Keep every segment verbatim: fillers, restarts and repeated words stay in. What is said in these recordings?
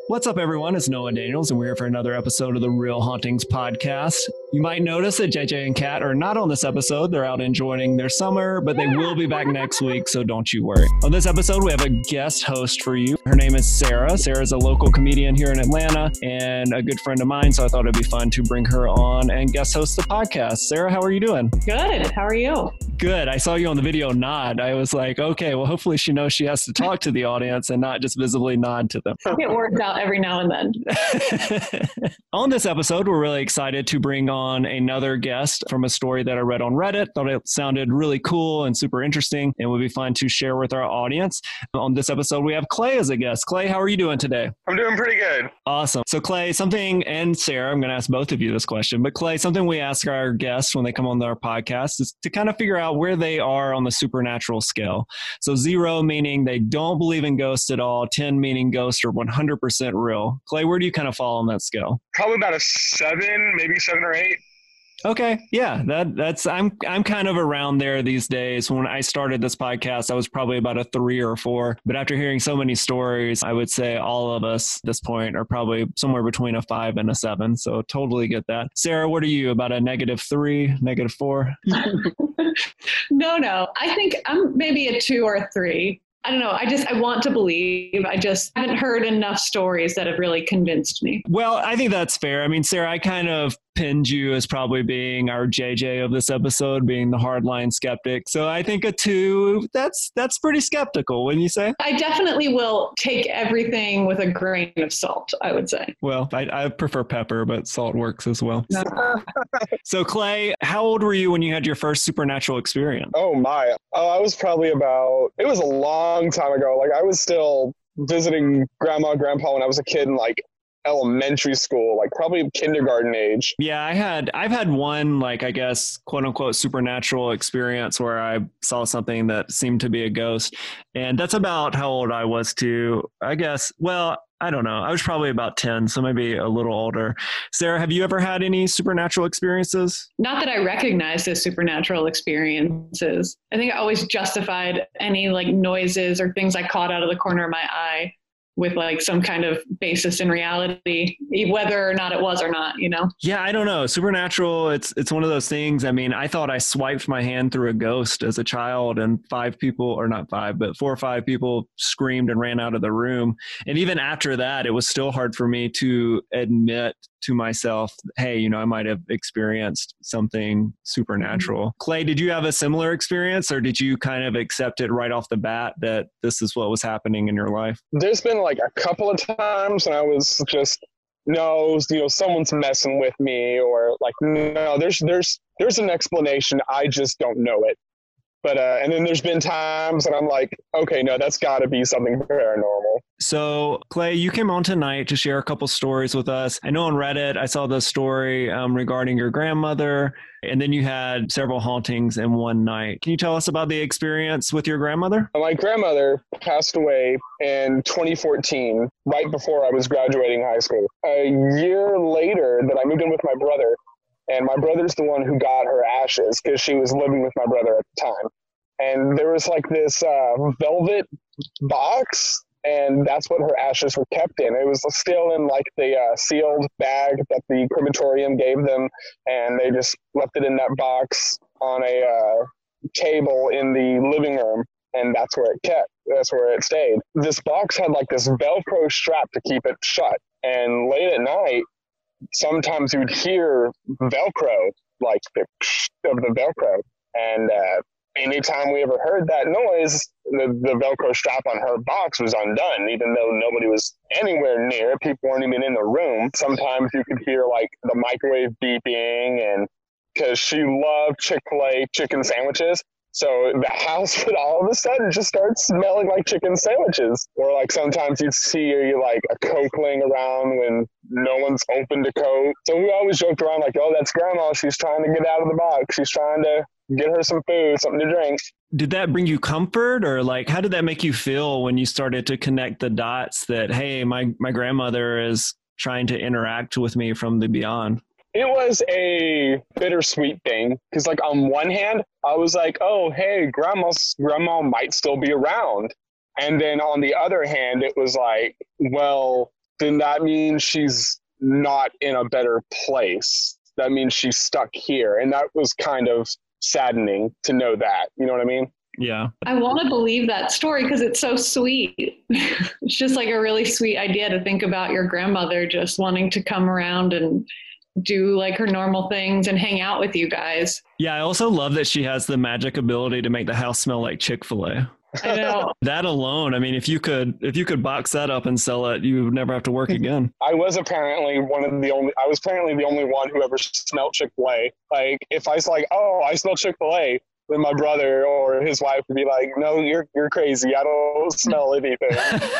What's up, everyone? It's Noah Daniels, and we're here for another episode of the Real Hauntings podcast. You might notice that J J and Kat are not on this episode. They're out enjoying their summer, but they will be back next week, so don't you worry. On this episode, we have a guest host for you. Her name is Sarah. Sarah's a local comedian here in Atlanta and a good friend of mine, so I thought it'd be fun to bring her on and guest host the podcast. Sarah, how are you doing? Good. How are you? Good. I saw you on the video nod. I was like, okay, well, hopefully she knows she has to talk to the audience and not just visibly nod to them. It works out every now and then. On this episode, we're really excited to bring on another guest from a story that I read on Reddit. Thought it sounded really cool and super interesting and would be fun to share with our audience. On this episode, we have Clay as a guest. Clay, how are you doing today? I'm doing pretty good. Awesome. So Clay, something, and Sarah, I'm going to ask both of you this question, but Clay, something we ask our guests when they come on our podcast is to kind of figure out where they are on the supernatural scale. So zero meaning they don't believe in ghosts at all, ten meaning ghosts are one hundred percent real. Clay, where do you kind of fall on that scale? Probably about a seven, maybe seven or eight. Okay. Yeah, that that's I'm I'm kind of around there these days. When I started this podcast, I was probably about a three or four. But after hearing so many stories, I would say all of us at this point are probably somewhere between a five and a seven. So totally get that. Sarah, what are you? About a negative three, negative four? No, no. I think I'm maybe a two or a three. I don't know. I just, I want to believe. I just haven't heard enough stories that have really convinced me. Well, I think that's fair. I mean, Sarah, I kind of pinned you as probably being our J J of this episode, being the hardline skeptic. So I think a two, that's that's pretty skeptical, wouldn't you say? I definitely will take everything with a grain of salt, I would say. Well, I, I prefer pepper, but salt works as well. So Clay, how old were you when you had your first supernatural experience? Oh my. Oh, I was probably about, it was a long time ago. Like I was still visiting grandma and grandpa when I was a kid in like elementary school, like probably kindergarten age. Yeah, I had, I've had one, like, I guess, quote unquote, supernatural experience where I saw something that seemed to be a ghost. And that's about how old I was too, I guess. Well, I don't know. I was probably about ten, so maybe a little older. Sarah, have you ever had any supernatural experiences? Not that I recognize as supernatural experiences. I think I always justified any like noises or things I caught out of the corner of my eye with like some kind of basis in reality, whether or not it was or not, you know? Yeah, I don't know. Supernatural, it's it's one of those things. I mean, I thought I swiped my hand through a ghost as a child and five people, or not five, but four or five people screamed and ran out of the room. And even after that, it was still hard for me to admit to myself, hey, you know, I might have experienced something supernatural. Mm-hmm. Clay, did you have a similar experience, or did you kind of accept it right off the bat that this is what was happening in your life? There's been like a couple of times when I was just, no, you know, someone's messing with me, or like, no, there's, there's, there's an explanation. I just don't know it. But, uh, and then there's been times that I'm like, okay, no, that's gotta be something paranormal. So Clay, you came on tonight to share a couple stories with us. I know on Reddit, I saw the story um, regarding your grandmother, and then you had several hauntings in one night. Can you tell us about the experience with your grandmother? My grandmother passed away in twenty fourteen, right before I was graduating high school. A year later that I moved in with my brother, and my brother's the one who got her ashes because she was living with my brother at the time. And there was like this uh, velvet box, and that's what her ashes were kept in. It was still in like the uh, sealed bag that the crematorium gave them, and they just left it in that box on a uh, table in the living room, and that's where it kept. That's where it stayed. This box had like this Velcro strap to keep it shut, and late at night, sometimes you'd hear Velcro, like the of the Velcro. And uh, anytime we ever heard that noise, the, the Velcro strap on her box was undone, even though nobody was anywhere near. People weren't even in the room. Sometimes you could hear like the microwave beeping, and because she loved Chick-fil-A chicken sandwiches. So the house would all of a sudden just start smelling like chicken sandwiches. Or like sometimes you'd see like a Coke laying around when no one's opened a Coke. So we always joked around like, oh, that's grandma. She's trying to get out of the box. She's trying to get her some food, something to drink. Did that bring you comfort, or like, how did that make you feel when you started to connect the dots that, hey, my, my grandmother is trying to interact with me from the beyond? It was a bittersweet thing because, like, on one hand, I was like, oh, hey, grandma's, grandma might still be around. And then on the other hand, it was like, well, then that means she's not in a better place. That means she's stuck here. And that was kind of saddening to know that. You know what I mean? Yeah. I want to believe that story because it's so sweet. It's just like a really sweet idea to think about your grandmother just wanting to come around and do like her normal things and hang out with you guys. Yeah. I also love that she has the magic ability to make the house smell like Chick-fil-A. I know. That alone, I mean, if you could, if you could box that up and sell it, you would never have to work again. I was apparently one of the only, I was apparently the only one who ever smelled Chick-fil-A. Like if I was like, oh, I smell Chick-fil-A, then my brother or his wife would be like, no, you're, you're crazy. I don't smell anything.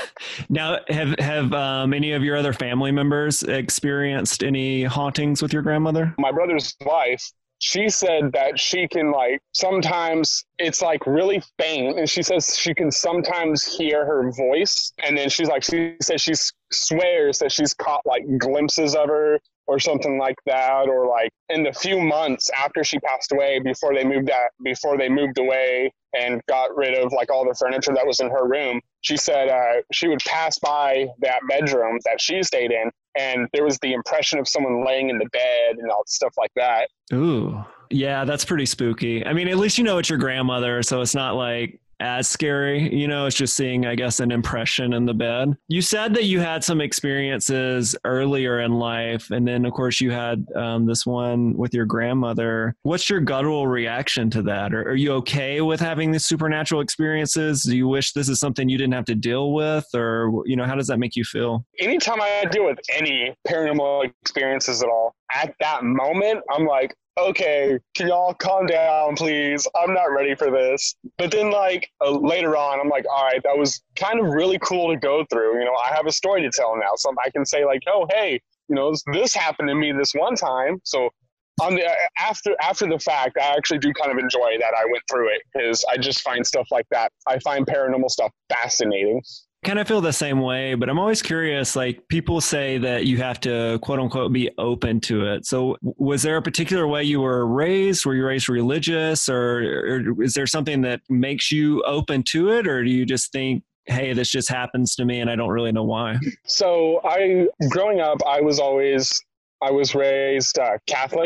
Now, have, have um, any of your other family members experienced any hauntings with your grandmother? My brother's wife, she said that she can like, sometimes it's like really faint. And she says she can sometimes hear her voice. And then she's like, she says she swears that she's caught like glimpses of her or something like that. Or like in the few months after she passed away, before they moved out, before they moved away and got rid of like all the furniture that was in her room, she said uh, she would pass by that bedroom that she stayed in. And there was the impression of someone laying in the bed and all stuff like that. Ooh, yeah, that's pretty spooky. I mean, at least you know it's your grandmother, so it's not like as scary, you know, it's just seeing, I guess, an impression in the bed. You said that you had some experiences earlier in life, and then, of course, you had um, this one with your grandmother. What's your guttural reaction to that? Or are you okay with having these supernatural experiences? Do you wish this is something you didn't have to deal with? Or, you know, how does that make you feel? Anytime I deal with any paranormal experiences at all, at that moment, I'm like, okay, can y'all calm down, please? I'm not ready for this. But then, like, uh, later on, I'm like, all right, that was kind of really cool to go through. You know, I have a story to tell now. So I can say, like, oh, hey, you know, this, this happened to me this one time. So on the, after, after the fact, I actually do kind of enjoy that I went through it because I just find stuff like that. I find paranormal stuff fascinating. Kind of feel the same way, but I'm always curious, like people say that you have to quote unquote be open to it. So was there a particular way you were raised? Were you raised religious, or, or is there something that makes you open to it? Or do you just think, hey, this just happens to me and I don't really know why? So I, growing up, I was always, I was raised uh, Catholic,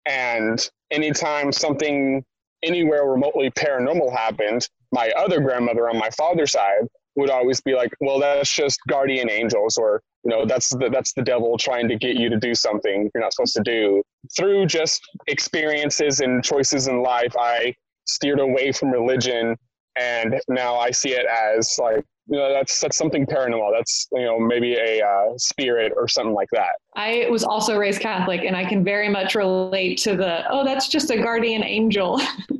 and anytime something anywhere remotely paranormal happened, my other grandmother on my father's side would always be like, well, that's just guardian angels, or, you know, that's the, that's the devil trying to get you to do something you're not supposed to do. Through just experiences and choices in life, I steered away from religion, and now I see it as like, you know, that's, that's something paranormal. That's, you know, maybe a uh, spirit or something like that. I was also raised Catholic, and I can very much relate to the, oh, that's just a guardian angel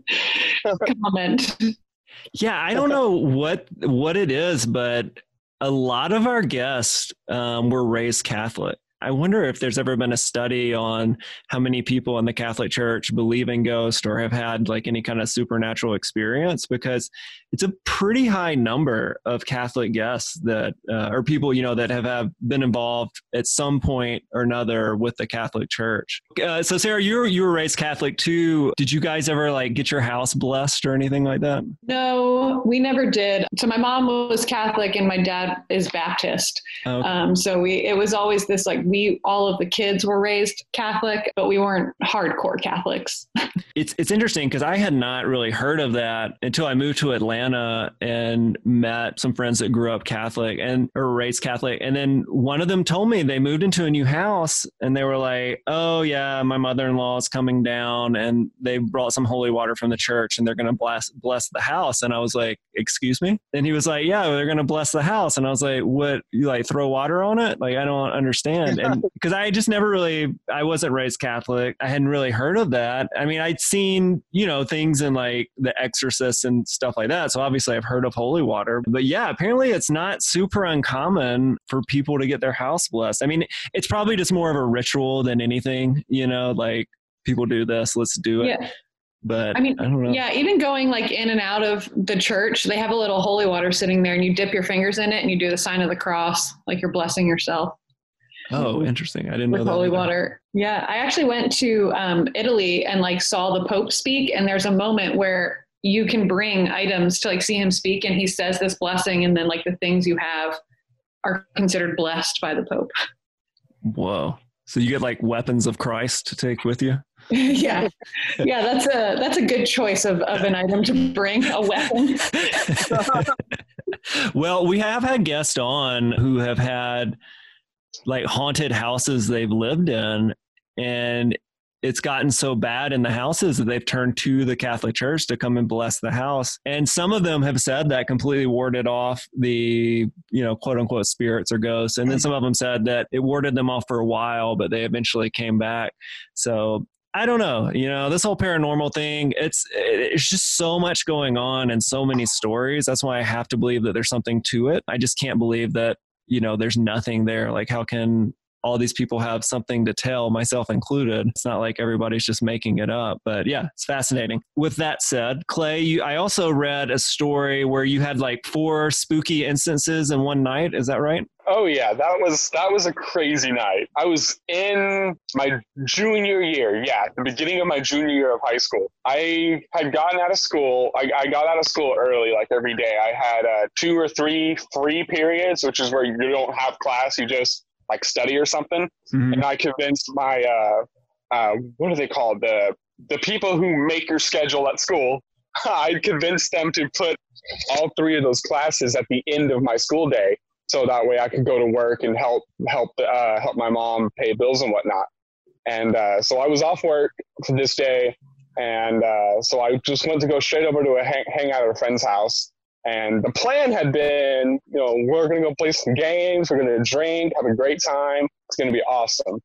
comment. Yeah, I don't know what what it is, but a lot of our guests um, were raised Catholic. I wonder if there's ever been a study on how many people in the Catholic Church believe in ghosts or have had like any kind of supernatural experience, because it's a pretty high number of Catholic guests that uh, or people, you know, that have, have been involved at some point or another with the Catholic Church. Uh, so Sarah, you were, you were raised Catholic too. Did you guys ever like get your house blessed or anything like that? No, we never did. So my mom was Catholic and my dad is Baptist. Okay. Um, so we, it was always this like, we, all of the kids were raised Catholic, but we weren't hardcore Catholics. It's it's interesting because I had not really heard of that until I moved to Atlanta and met some friends that grew up Catholic and or raised Catholic. And then one of them told me they moved into a new house and they were like, oh yeah, my mother-in-law is coming down and they brought some holy water from the church and they're going to bless, bless the house. And I was like, excuse me? And he was like, yeah, they're going to bless the house. And I was like, what, you like throw water on it? Like, I don't understand. And because I just never really, I wasn't raised Catholic. I hadn't really heard of that. I mean, I'd seen, you know, things in like The Exorcist and stuff like that. So obviously I've heard of holy water, but yeah, apparently it's not super uncommon for people to get their house blessed. I mean, it's probably just more of a ritual than anything, you know, like people do this, let's do it. Yeah. But I mean, I don't know. Yeah, even going like in and out of the church, they have a little holy water sitting there and you dip your fingers in it and you do the sign of the cross, like you're blessing yourself. Oh, interesting. I didn't with know that. Holy either. water. Yeah. I actually went to um, Italy and like saw the Pope speak. And there's a moment where you can bring items to like see him speak. And he says this blessing and then like the things you have are considered blessed by the Pope. Whoa. So you get like weapons of Christ to take with you? yeah. Yeah, that's a that's a good choice of, of an item to bring, a weapon. Well, we have had guests on who have had like haunted houses they've lived in, and it's gotten so bad in the houses that they've turned to the Catholic Church to come and bless the house. And some of them have said that completely warded off the, you know, quote unquote spirits or ghosts. And then some of them said that it warded them off for a while, but they eventually came back. So I don't know, you know, this whole paranormal thing, it's, it's just so much going on and so many stories. That's why I have to believe that there's something to it. I just can't believe that, you know, there's nothing there. Like, how can all these people have something to tell, myself included? It's not like everybody's just making it up, but yeah, it's fascinating. With that said, Clay, you, I also read a story where you had like four spooky instances in one night. Is that right? Oh yeah, that was that was a crazy night. I was in my junior year, yeah, the beginning of my junior year of high school. I had gotten out of school. I, I got out of school early, like every day. I had uh, two or three free periods, which is where you don't have class, you just like study or something. Mm-hmm. And I convinced my uh, uh, what are they called? The the people who make your schedule at school. I convinced them to put all three of those classes at the end of my school day, so that way I could go to work and help help uh, help my mom pay bills and whatnot. And uh, so I was off work for this day, and uh, so I just went to go straight over to a hang, hang out at a friend's house. And the plan had been, you know, we're going to go play some games, we're going to drink, have a great time. It's going to be awesome.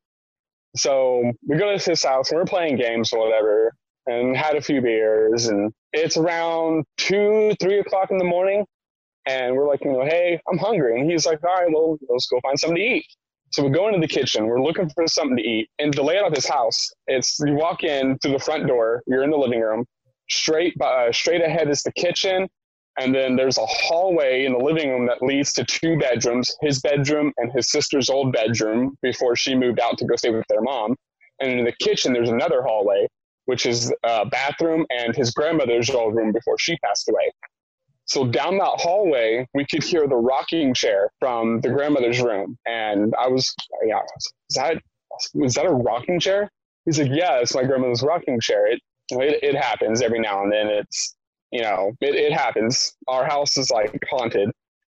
So we go to his house, and we're playing games or whatever, and had a few beers, and it's around two, three o'clock in the morning. And we're like, you know, hey, I'm hungry. And he's like, all right, well, let's go find something to eat. So we go into the kitchen. We're looking for something to eat. And the layout of his house, it's you walk in through the front door. You're in the living room. Straight uh, straight ahead is the kitchen. And then there's a hallway in the living room that leads to two bedrooms, his bedroom and his sister's old bedroom before she moved out to go stay with their mom. And in the kitchen, there's another hallway, which is a bathroom and his grandmother's old room before she passed away. So down that hallway, we could hear the rocking chair from the grandmother's room. And I was, yeah, is that, was that a rocking chair? He's like, yeah, it's my grandmother's rocking chair. It, it, it happens every now and then. It's, you know, it, it happens. Our house is like haunted.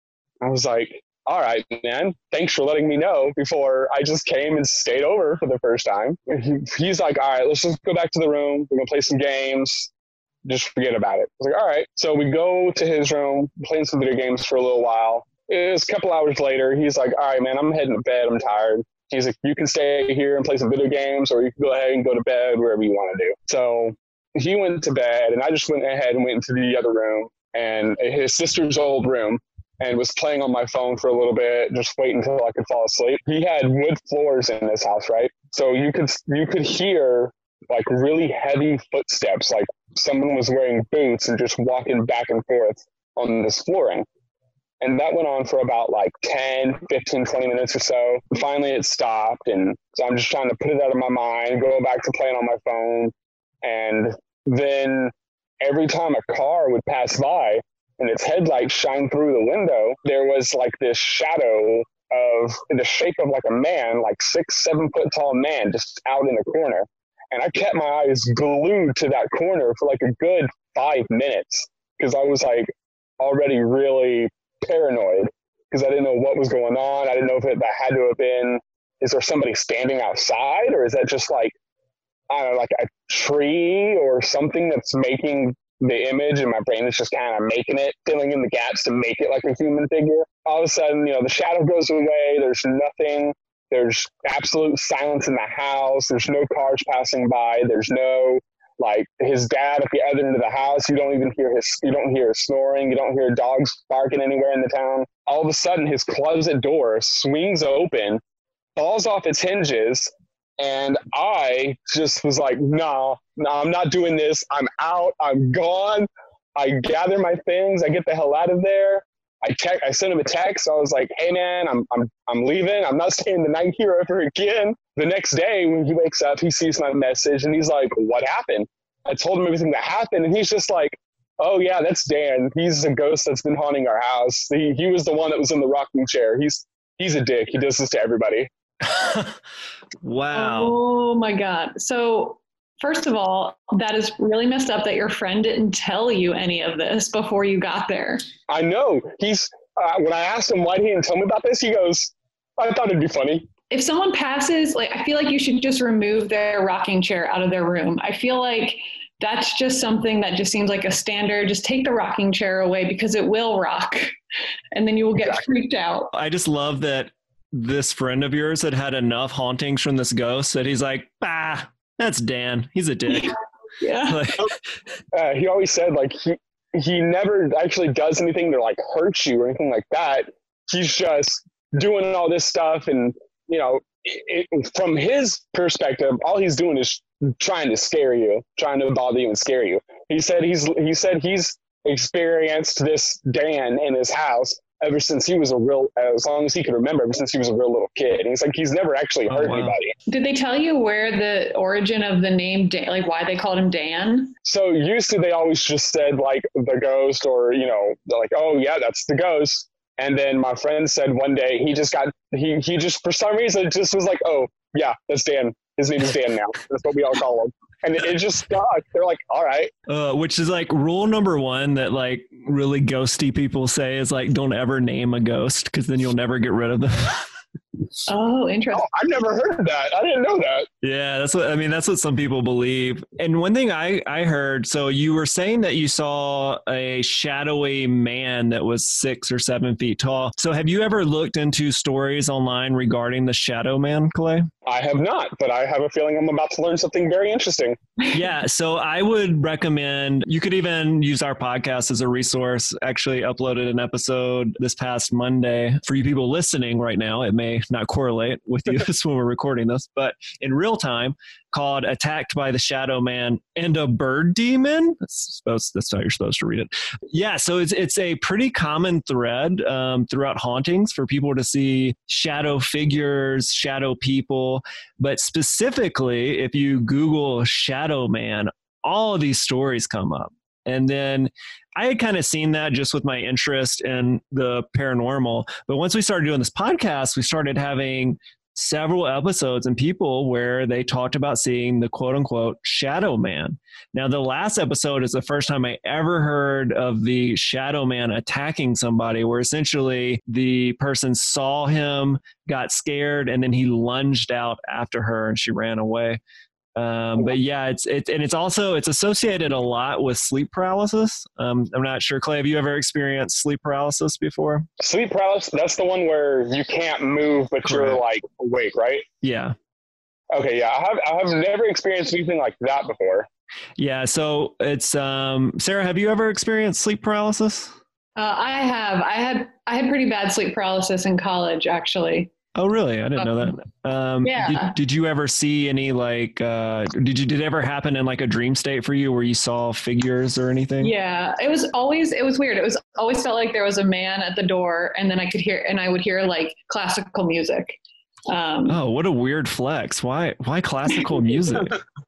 I was like, all right, man, thanks for letting me know before I just came and stayed over for the first time. He, he's like, all right, let's just go back to the room. We're going to play some games. Just forget about it. I was like, all right. So we go to his room, playing some video games for a little while. It was a couple hours later. He's like, all right, man, I'm heading to bed. I'm tired. He's like, you can stay here and play some video games, or you can go ahead and go to bed, wherever you want to do. So he went to bed, and I just went ahead and went into the other room, and his sister's old room, and was playing on my phone for a little bit, just waiting until I could fall asleep. He had wood floors in his house, right? So you could you could hear like really heavy footsteps, like someone was wearing boots and just walking back and forth on this flooring. And that went on for about like ten, fifteen, twenty minutes or so. Finally it stopped. And so I'm just trying to put it out of my mind, go back to playing on my phone. And then every time a car would pass by and its headlights shine through the window, there was like this shadow of in the shape of like a man, like six, seven foot tall man just out in the corner. And I kept my eyes glued to that corner for like a good five minutes because I was like already really paranoid because I didn't know what was going on. I didn't know if it, that had to have been, is there somebody standing outside, or is that just like, I don't know, like a tree or something that's making the image, and my brain is just kind of making it, filling in the gaps to make it like a human figure. All of a sudden, you know, the shadow goes away. There's nothing. There's absolute silence in the house. There's no cars passing by. There's no, like, his dad at the other end of the house. You don't even hear his, you don't hear his snoring. You don't hear dogs barking anywhere in the town. All of a sudden, his closet door swings open, falls off its hinges, and I just was like, no, no, I'm not doing this. I'm out. I'm gone. I gather my things. I get the hell out of there. I text, I sent him a text. I was like, hey man, I'm I'm I'm leaving. I'm not staying the night here ever again. The next day when he wakes up, he sees my message and he's like, what happened? I told him everything that happened, and he's just like, oh yeah, that's Dan. He's a ghost that's been haunting our house. He he was the one that was in the rocking chair. He's He's a dick. He does this to everybody. Wow. Oh my God. So first of all, that is really messed up that your friend didn't tell you any of this before you got there. I know. He's uh, when I asked him why he didn't tell me about this, he goes, I thought it'd be funny. If someone passes, like, I feel like you should just remove their rocking chair out of their room. I feel like that's just something that just seems like a standard. Just take the rocking chair away because it will rock and then you will get exactly. freaked out. I just love that this friend of yours had had enough hauntings from this ghost that he's like, bah, that's Dan. He's a dick. Yeah. Like, uh, he always said like he, he never actually does anything to like hurt you or anything like that. He's just doing all this stuff. And, you know, it, it, from his perspective, all he's doing is trying to scare you, trying to bother you and scare you. He said he's, he said he's experienced this Dan in his house ever since he was a real, as long as he could remember, ever since he was a real little kid. And he's like, he's never actually hurt oh, wow. anybody. Did they tell you where the origin of the name, Dan, like why they called him Dan? So used to, they always just said like the ghost, or, you know, they're like, oh yeah, that's the ghost. And then my friend said one day he just got, he, he just, for some reason, just was like, oh yeah, that's Dan. His name is Dan now. That's what we all call him. And it, it just stuck. They're like, all right. Uh, which is like rule number one that like really ghosty people say is like, don't ever name a ghost because then you'll never get rid of them. Oh, interesting. Oh, I've never heard of that. I didn't know that. Yeah, that's what I mean. That's what some people believe. And one thing I, I heard, so you were saying that you saw a shadowy man that was six or seven feet tall. So have you ever looked into stories online regarding the shadow man, Clay? I have not, but I have a feeling I'm about to learn something very interesting. Yeah, so I would recommend, you could even use our podcast as a resource. Actually uploaded an episode this past Monday. For you people listening right now, it may not correlate with you when we're recording this, but in real time, called Attacked by the Shadow Man and a Bird Demon. That's, supposed, that's how you're supposed to read it. Yeah, so it's it's a pretty common thread um, throughout hauntings for people to see shadow figures, shadow people. But specifically, if you Google Shadow Man, all of these stories come up. And then I had kind of seen that just with my interest in the paranormal. But once we started doing this podcast, we started having several episodes and people where they talked about seeing the quote unquote shadow man. Now, the last episode is the first time I ever heard of the shadow man attacking somebody, where essentially the person saw him, got scared, and then he lunged out after her and she ran away. Um, but yeah, it's, it's, and it's also, it's associated a lot with sleep paralysis. Um, I'm not sure, Clay, have you ever experienced sleep paralysis before? Sleep paralysis, that's the one where you can't move, but Correct. You're like awake, right? Yeah. Okay. Yeah. I have, I have never experienced anything like that before. Yeah. So it's, um, Sarah, have you ever experienced sleep paralysis? Uh, I have, I had, I had pretty bad sleep paralysis in college, actually. Oh, really? I didn't know that. Um, yeah. Did, did you ever see any, like, uh, did you, did it ever happen in like a dream state for you where you saw figures or anything? Yeah, it was always, it was weird. It was always felt like there was a man at the door, and then I could hear, and I would hear like classical music. Um, oh, what a weird flex. Why, why classical music?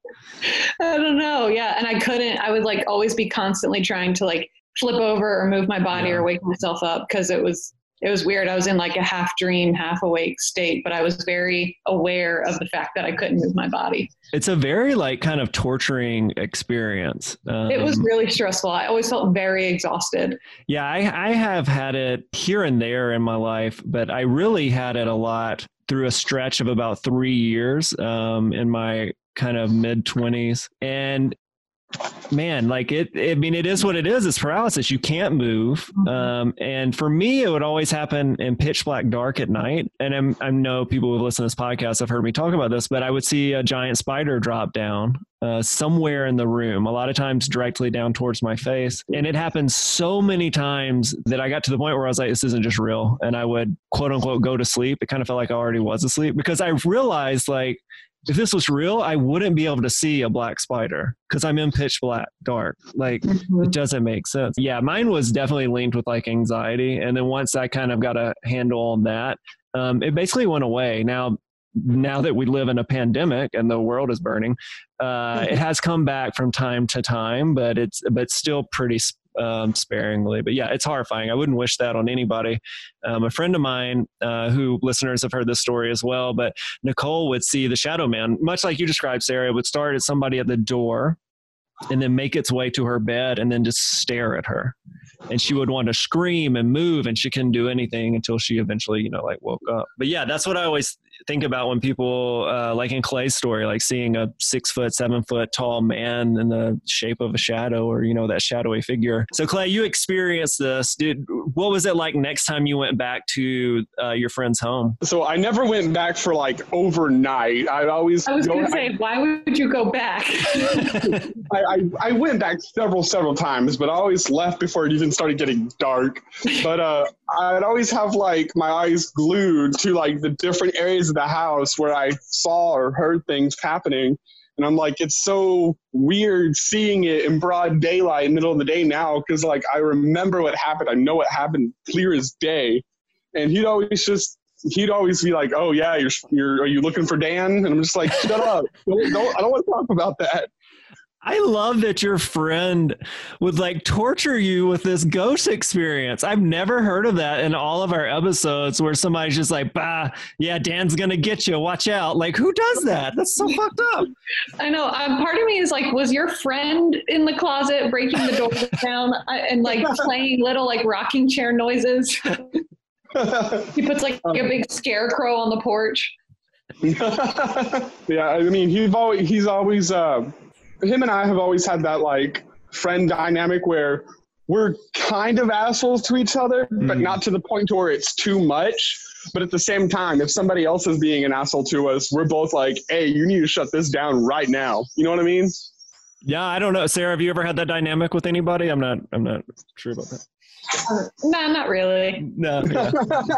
I don't know. Yeah. And I couldn't, I would like always be constantly trying to like flip over or move my body yeah. or wake myself up, because it was, It was weird. I was in like a half dream, half awake state, but I was very aware of the fact that I couldn't move my body. It's a very like kind of torturing experience. Um, it was really stressful. I always felt very exhausted. Yeah, I, I have had it here and there in my life, but I really had it a lot through a stretch of about three years um, in my kind of mid twenties. And man, like it, I mean, it is what it is. It's paralysis. You can't move. Um, and for me, it would always happen in pitch black dark at night. And I'm, I know people who listen to this podcast have heard me talk about this, but I would see a giant spider drop down uh, somewhere in the room, a lot of times directly down towards my face. And it happened so many times that I got to the point where I was like, this isn't just real. And I would quote unquote go to sleep. It kind of felt like I already was asleep, because I realized like, if this was real, I wouldn't be able to see a black spider because I'm in pitch black dark. Like mm-hmm. It doesn't make sense. Yeah, mine was definitely linked with like anxiety. And then once I kind of got a handle on that, um, it basically went away. Now, now that we live in a pandemic and the world is burning, uh, mm-hmm. it has come back from time to time, but it's but still pretty um, sparingly. But yeah, it's horrifying. I wouldn't wish that on anybody. Um, a friend of mine, uh, who listeners have heard this story as well, but Nicole would see the shadow man, much like you described, Sarah. It would start at somebody at the door and then make its way to her bed and then just stare at her. And she would want to scream and move, and she couldn't do anything until she eventually, you know, like woke up. But yeah, that's what I always think about when people, uh, like in Clay's story, like seeing a six foot, seven foot tall man in the shape of a shadow, or, you know, that shadowy figure. So Clay, you experienced this. Did, what was it like next time you went back to uh, your friend's home? So I never went back for like overnight. I always, I was going to say, I, why would you go back? I, I, I went back several, several times, but I always left before it even started getting dark. But uh, I'd always have like my eyes glued to like the different areas of the house where I saw or heard things happening. And I'm like, it's so weird seeing it in broad daylight, middle of the day now, because like I remember what happened. I know what happened clear as day. And he'd always just, he'd always be like, oh yeah, you're, you're, are you looking for Dan? And I'm just like, shut up. Don't, don't, I don't want to talk about that. I love that your friend would like torture you with this ghost experience. I've never heard of that in all of our episodes where somebody's just like, bah, yeah, Dan's going to get you. Watch out. Like, who does that? That's so fucked up. I know. Um, part of me is like, was your friend in the closet breaking the door down and like playing little like rocking chair noises? He puts like a big scarecrow on the porch. Yeah, I mean, he's always, he's always, uh, him and I have always had that like friend dynamic where we're kind of assholes to each other, mm. but not to the point to where it's too much. But at the same time, if somebody else is being an asshole to us, we're both like, hey, you need to shut this down right now. You know what I mean? Yeah, I don't know. Sarah, have you ever had that dynamic with anybody? I'm not, I'm not sure about that. Uh, no, not really. No. Yeah.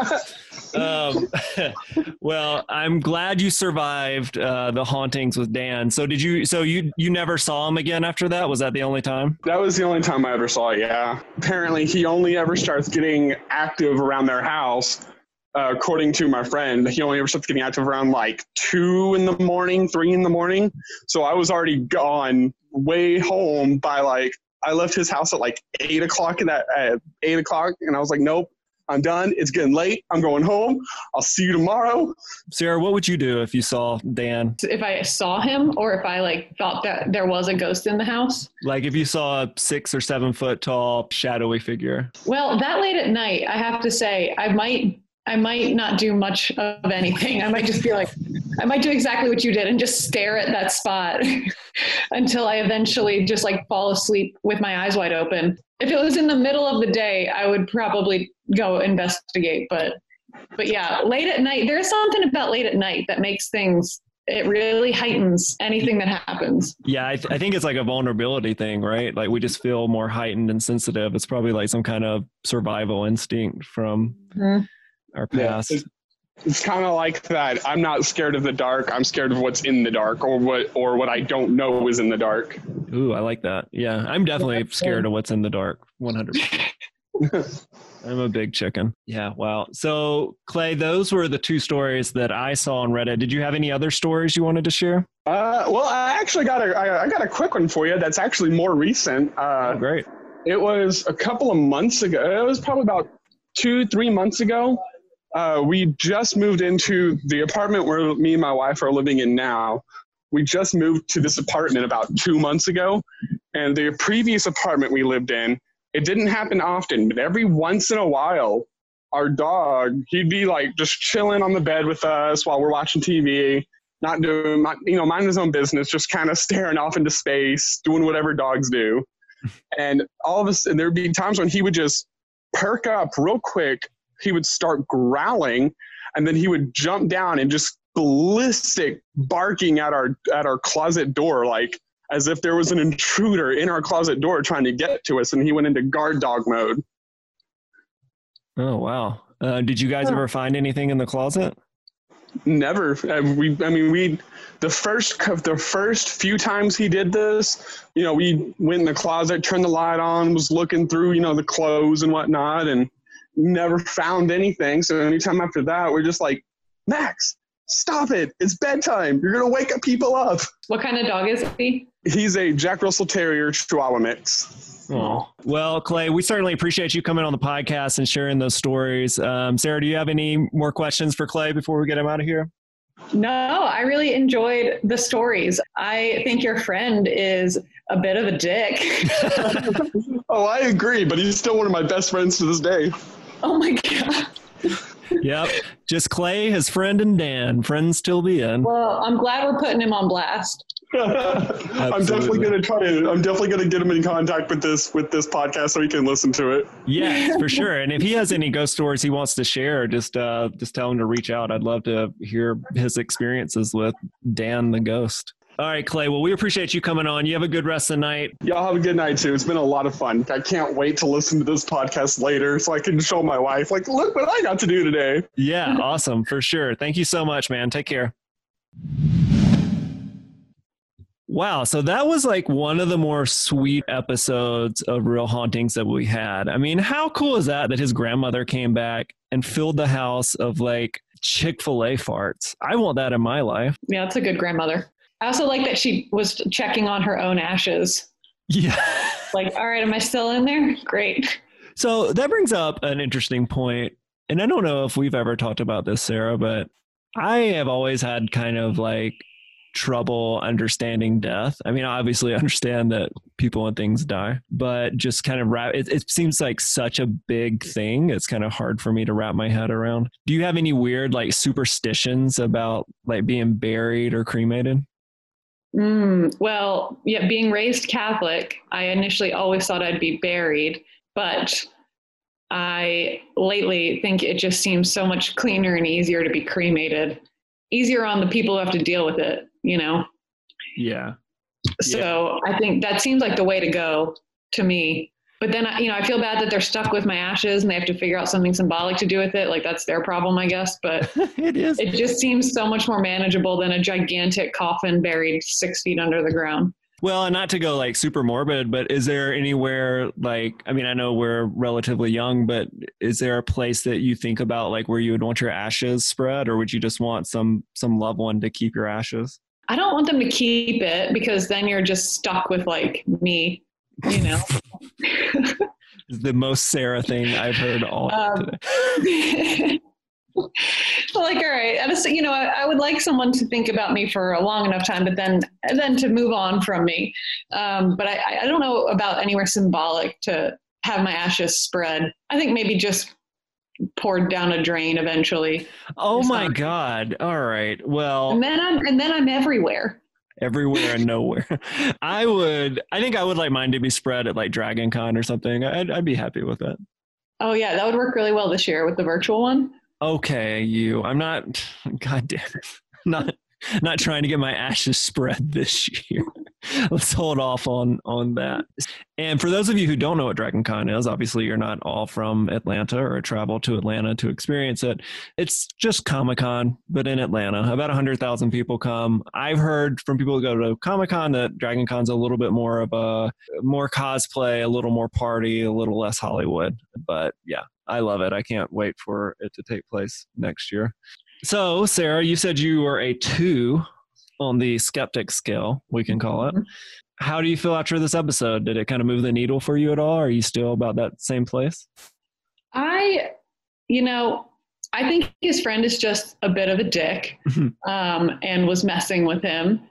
um, well, I'm glad you survived uh, the hauntings with Dan. So did you? So you you never saw him again after that? Was that the only time? That was the only time I ever saw it. Yeah. Apparently, he only ever starts getting active around their house. Uh, according to my friend, he only ever starts getting active around like two in the morning, three in the morning. So I was already gone, way home by like. I left his house at like eight o'clock in that at eight o'clock, and I was like, nope, I'm done. It's getting late. I'm going home. I'll see you tomorrow. Sarah, what would you do if you saw Dan? If I saw him, or if I like thought that there was a ghost in the house? Like if you saw a six or seven foot tall shadowy figure. Well, that late at night, I have to say, I might. I might not do much of anything. I might just be like, I might do exactly what you did and just stare at that spot until I eventually just like fall asleep with my eyes wide open. If it was in the middle of the day, I would probably go investigate. But, but yeah, late at night, there's something about late at night that makes things, it really heightens anything that happens. Yeah, I, th- I think it's like a vulnerability thing, right? Like we just feel more heightened and sensitive. It's probably like some kind of survival instinct from... Mm-hmm. our past. Yeah, it's, it's kind of like that. I'm not scared of the dark. I'm scared of what's in the dark, or what, or what I don't know is in the dark. Ooh, I like that. Yeah, I'm definitely scared of what's in the dark. one hundred percent. I'm a big chicken. Yeah. Wow. So Clay, those were the two stories that I saw on Reddit. Did you have any other stories you wanted to share? Uh, well, I actually got a, I, I got a quick one for you. That's actually more recent. Uh, oh, great. It was a couple of months ago. It was probably about two, three months ago. Uh, we just moved into the apartment where me and my wife are living in now. We just moved to this apartment about two months ago. And the previous apartment we lived in, it didn't happen often, but every once in a while, our dog, he'd be like just chilling on the bed with us while we're watching T V, not doing, not, you know, minding his own business, just kind of staring off into space, doing whatever dogs do. And all of a sudden, there'd be times when he would just perk up real quick. He would start growling, and then he would jump down and just ballistic barking at our at our closet door, like as if there was an intruder in our closet door trying to get to us, and he went into guard dog mode. Oh, wow. Uh, did you guys ever find anything in the closet? Never. Uh, we, I mean, we, the first, the first few times he did this, you know, we went in the closet, turned the light on, was looking through, you know, the clothes and whatnot, and never found anything. So anytime after that, we're just like, Max, stop it. It's bedtime. You're going to wake up people up. What kind of dog is he? He's a Jack Russell Terrier Chihuahua mix. Oh, well, Clay, we certainly appreciate you coming on the podcast and sharing those stories. Um, Sarah, do you have any more questions for Clay before we get him out of here? No, I really enjoyed the stories. I think your friend is a bit of a dick. Oh, I agree, but he's still one of my best friends to this day. Oh my God. Yep. Just Clay, his friend, and Dan. Friends till the end. Well, I'm glad we're putting him on blast. I'm definitely going to try to, I'm definitely going to get him in contact with this, with this podcast so he can listen to it. Yes, for sure. And if he has any ghost stories he wants to share, just, uh, just tell him to reach out. I'd love to hear his experiences with Dan the ghost. All right, Clay. Well, we appreciate you coming on. You have a good rest of the night. Y'all have a good night too. It's been a lot of fun. I can't wait to listen to this podcast later so I can show my wife, like, look what I got to do today. Yeah, awesome. For sure. Thank you so much, man. Take care. Wow. So that was like one of the more sweet episodes of Real Hauntings that we had. I mean, how cool is that, that his grandmother came back and filled the house of like Chick-fil-A farts? I want that in my life. Yeah, that's a good grandmother. I also like that she was checking on her own ashes. Yeah. Like, all right, am I still in there? Great. So that brings up an interesting point. And I don't know if we've ever talked about this, Sarah, but I have always had kind of like trouble understanding death. I mean, I obviously understand that people and things die, but just kind of wrap, it, it seems like such a big thing. It's kind of hard for me to wrap my head around. Do you have any weird like superstitions about like being buried or cremated? Mm, well, yeah, being raised Catholic, I initially always thought I'd be buried, but I lately think it just seems so much cleaner and easier to be cremated. Easier on the people who have to deal with it, you know? Yeah. So yeah. I think that seems like the way to go to me. But then, you know, I feel bad that they're stuck with my ashes and they have to figure out something symbolic to do with it. Like that's their problem, I guess. But it is. It just seems so much more manageable than a gigantic coffin buried six feet under the ground. Well, and not to go like super morbid, but is there anywhere like, I mean, I know we're relatively young, but is there a place that you think about like where you would want your ashes spread, or would you just want some, some loved one to keep your ashes? I don't want them to keep it because then you're just stuck with like me, you know? The most Sarah thing I've heard all um, today. Like, all right, I was, you know, I, I would like someone to think about me for a long enough time, but then, and then to move on from me. Um, but I, I don't know about anywhere symbolic to have my ashes spread. I think maybe just poured down a drain eventually. Oh my God. All right. Well, and then I'm, and then I'm everywhere. Everywhere and nowhere. I would, I think I would like mine to be spread at like Dragon Con or something. I'd, I'd be happy with that. Oh yeah. That would work really well this year with the virtual one. Okay, you. I'm not. God damn it. Not not trying to get my ashes spread this year. Let's hold off on on that. And for those of you who don't know what Dragon Con is, obviously you're not all from Atlanta or travel to Atlanta to experience it. It's just Comic-Con, but in Atlanta. About one hundred thousand people come. I've heard from people who go to Comic-Con that Dragon Con's a little bit more of a more cosplay, a little more party, a little less Hollywood. But yeah, I love it. I can't wait for it to take place next year. So, Sarah, you said you were a two on the skeptic scale, we can call it. How do you feel after this episode? Did it kind of move the needle for you at all? Are you still about that same place? I, you know, I think his friend is just a bit of a dick um, and was messing with him.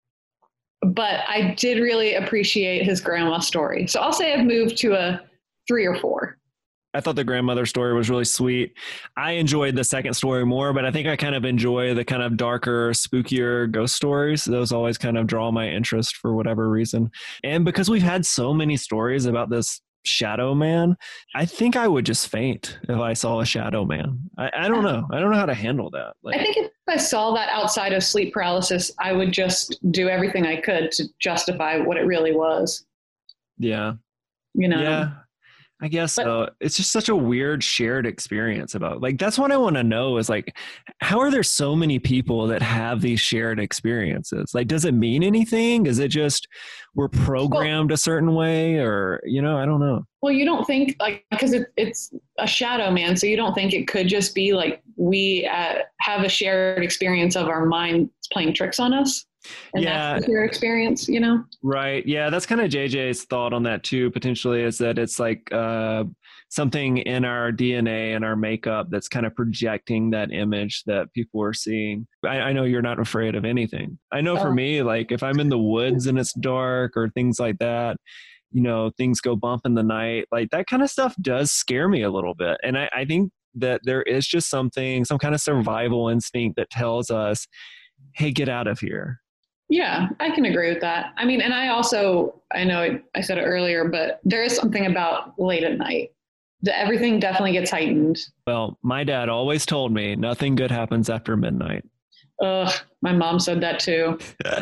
But I did really appreciate his grandma story. So I'll say I've moved to a three or four. I thought the grandmother story was really sweet. I enjoyed the second story more, but I think I kind of enjoy the kind of darker, spookier ghost stories. Those always kind of draw my interest for whatever reason. And because we've had so many stories about this shadow man, I think I would just faint if I saw a shadow man. I, I don't know. I don't know how to handle that. Like, I think if I saw that outside of sleep paralysis, I would just do everything I could to justify what it really was. Yeah. You know? Yeah. I guess But- so. It's just such a weird shared experience about like, that's what I want to know is like, how are there so many people that have these shared experiences? Like, does it mean anything? Is it just we're programmed a certain way or, you know, I don't know. Well, you don't think like, because it, it's a shadow man. So you don't think it could just be like we uh, have a shared experience of our minds playing tricks on us. And Yeah. that's your experience, you know? Right. Yeah. That's kind of J J's thought on that too, potentially, is that it's like uh, something in our D N A and our makeup that's kind of projecting that image that people are seeing. I, I know you're not afraid of anything. I know for Oh. me, like if I'm in the woods and it's dark or things like that, you know, things go bump in the night, like that kind of stuff does scare me a little bit. And I, I think that there is just something, some kind of survival instinct that tells us, hey, get out of here. Yeah, I can agree with that. I mean, and I also, I know it, I said it earlier, but there is something about late at night. The, everything definitely gets heightened. Well, my dad always told me nothing good happens after midnight. Ugh, my mom said that too.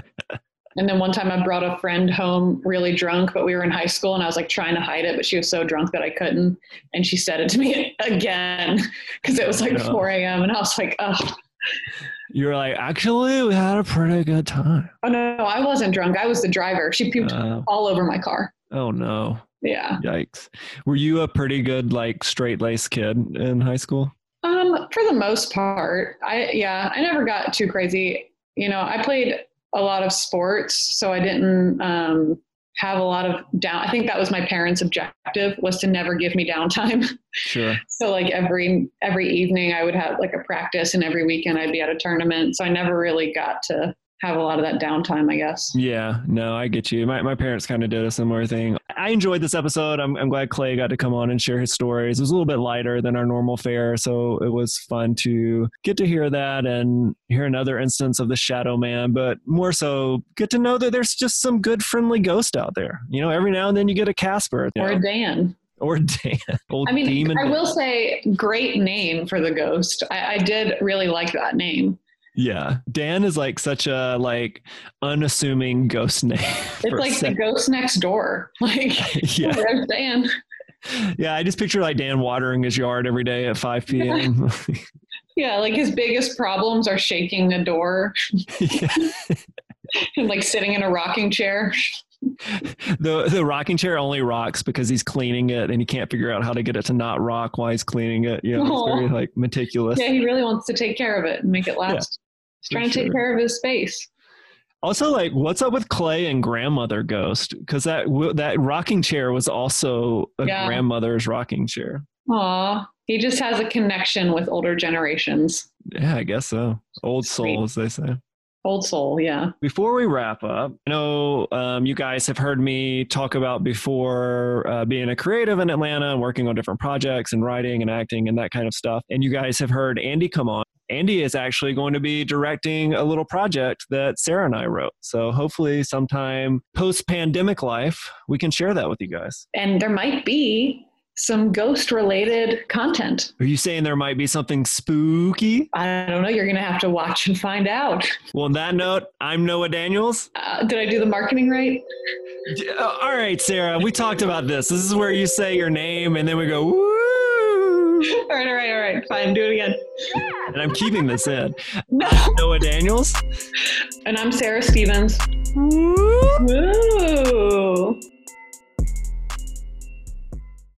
And then one time I brought a friend home really drunk, but we were in high school and I was like trying to hide it, but she was so drunk that I couldn't. And she said it to me again because it was like No. four a.m. and I was like, oh. You were like, actually, we had a pretty good time. Oh no, no, I wasn't drunk. I was the driver. She puked Uh, all over my car. oh no. Yeah. Yikes. Were you a pretty good, like, straight-laced kid in high school? Um, for the most part, I, yeah, I never got too crazy. You know, I played a lot of sports, so I didn't, um, have a lot of down. I think that was my parents' objective, was to never give me downtime. Sure. So like every, every evening I would have like a practice and every weekend I'd be at a tournament. So I never really got to have a lot of that downtime, I guess. Yeah, no, I get you. My my parents kind of did a similar thing. I enjoyed this episode. I'm I'm glad Clay got to come on and share his stories. It was a little bit lighter than our normal fare, so it was fun to get to hear that and hear another instance of the Shadow Man, but more so get to know that there's just some good friendly ghost out there. You know, every now and then you get a Casper. you Or know, a Dan. Or Dan. Old I mean, demon I Dan. will say great name for the ghost. I, I did really like that name. Yeah. Dan is like such a like unassuming ghost name. It's for like a the sec- ghost next door. Like, Yeah. there's Dan. Yeah, I just picture like Dan watering his yard every day at five p.m. Yeah, like his biggest problems are shaking a door Yeah. and like sitting in a rocking chair. The the rocking chair only rocks because he's cleaning it and he can't figure out how to get it to not rock while he's cleaning it. You know, Aw. it's very like meticulous. Yeah, he really wants to take care of it and make it last. He's for trying to take sure. care of his space. Also, like, what's up with Clay and grandmother ghost? Because that w- that rocking chair was also a Yeah. grandmother's rocking chair. Aw, he just has a connection with older generations. Yeah, I guess so. Old Sweet. soul, as they say. Old soul, yeah. Before we wrap up, I know um, you guys have heard me talk about before uh, being a creative in Atlanta and working on different projects and writing and acting and that kind of stuff. And you guys have heard Andy come on. Andy is actually going to be directing a little project that Sarah and I wrote. So hopefully sometime post-pandemic life, we can share that with you guys. And there might be some ghost related content. Are you saying there might be something spooky? I don't know. You're going to have to watch and find out. Well, on that note, I'm Noah Daniels. Uh, did I do the marketing right? Uh, all right, Sarah, we talked about this. This is where you say your name and then we go, woo. All right, all right, all right. Fine. Do it again. And I'm keeping this in. No. Noah Daniels. And I'm Sarah Stevens. Woo. Woo.